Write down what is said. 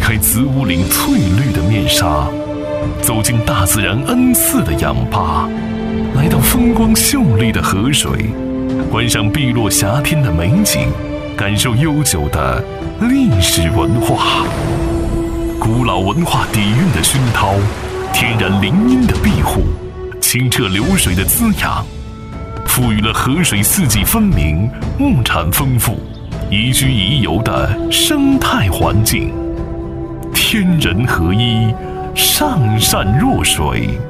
开子午岭翠绿的面纱，走进大自然恩赐的氧吧，来到风光秀丽的河水，观赏碧落霞天的美景，感受悠久的历史文化。古老文化底蕴的熏陶，天然林荫的庇护，清澈流水的滋养，赋予了河水四季分明、物产丰富、宜居宜游的生态环境。天人合一，上善若水。